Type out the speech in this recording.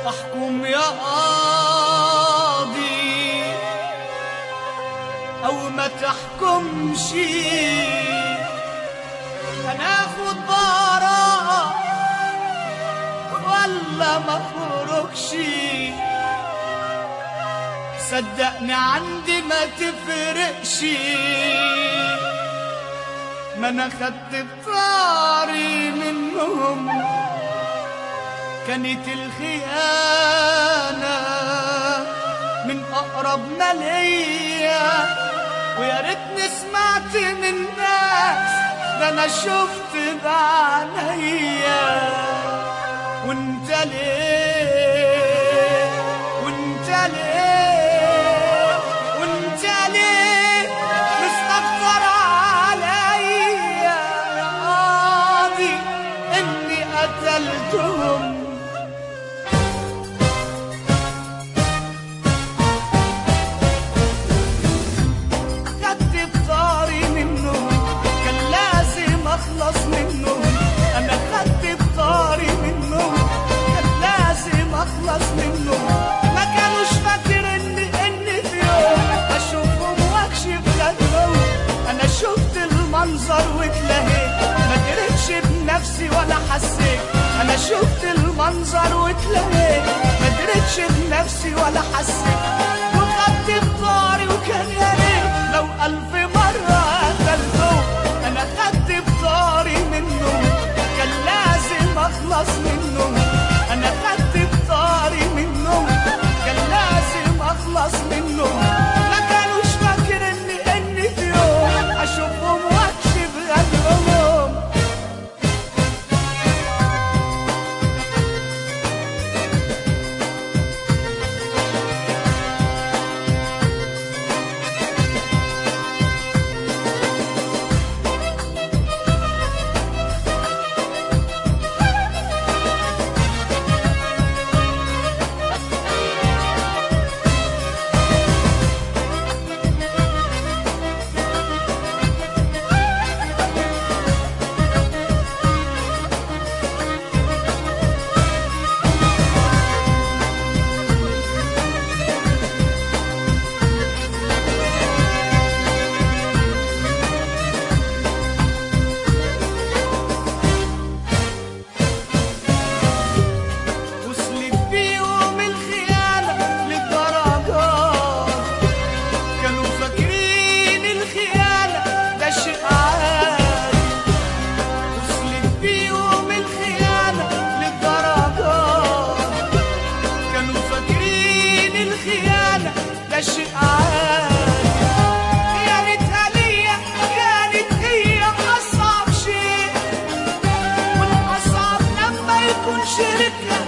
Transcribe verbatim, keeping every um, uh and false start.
احكم يا قاضي او ما تحكمش، هناخد براءة ولا ما فرقش. صدقني عندي ما تفرقش، ما انا خدت بطاري منهم. كانت الخيانة من أقرب ما ليا، ويا ريتني سمعت من ناس ده أنا شفت بعينيا. وانت ليه وانت ليه وانت ليه مستكتر عليا يا قاضي إني قتلتهم؟ اخلص منهم، انا خدت بطاري منهم، كان لازم اخلص منهم. ما كانوش فاكر ان ان في يوم اشوفهم واكشف غدرهم. انا شفت المنظر واتلهيت، ما دريتش بنفسي ولا حسيت. انا شفت المنظر واتلهيت، ما دريتش بنفسي ولا حسيت. وخدت بطاري وكان يا ريت لو الف مره قتلتهم. انا خدت بطاري منهم، كان لازم اخلص منهم. انا خدت بطاري منهم، كان لازم اخلص منهم. ما كانوش فاكر ان ان في يوم اشوفهم واكشف غدرهم. شيء عادي. خيانتها ليا كانت هي أصعب شيء، والأصعب لما يكون شريكها